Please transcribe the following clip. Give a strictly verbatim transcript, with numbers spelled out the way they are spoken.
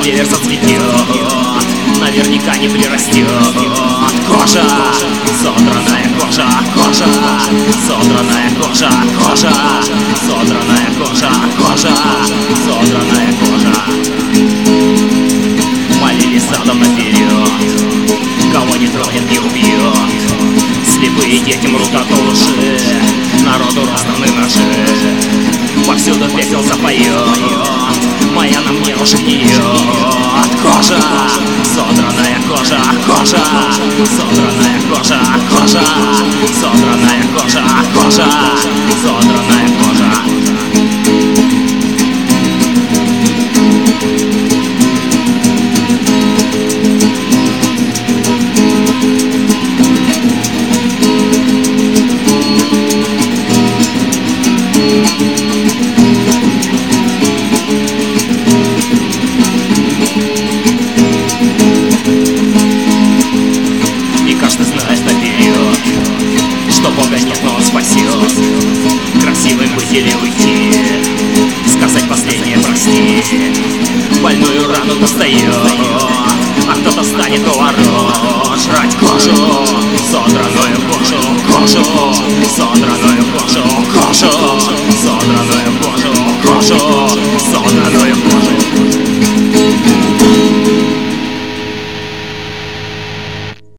клевер зацветет, наверняка не прирастет. Кожа, содранная кожа, кожа, содранная кожа, кожа, содранная кожа, кожа, содранная кожа. Молились задом наперед, кого не тронет, не убьет. Слепые дети мрут от лжи, народу розданы ножи. Повсюду пепел запоет, моя на мне уже гниет. Кожа, содранная кожа, кожа, содранная кожа, кожа, содранная кожа, кожа, содранная кожа. Что Бога нет, но Он спасет. Красивым быть или уйти, сказать последнее прости. Больную рану достает, а кто-то станет у ворот. Жрать кожу, содранную кожу, кожу, содранную кожу, кожу, содранную кожу, кожу, содранную кожу.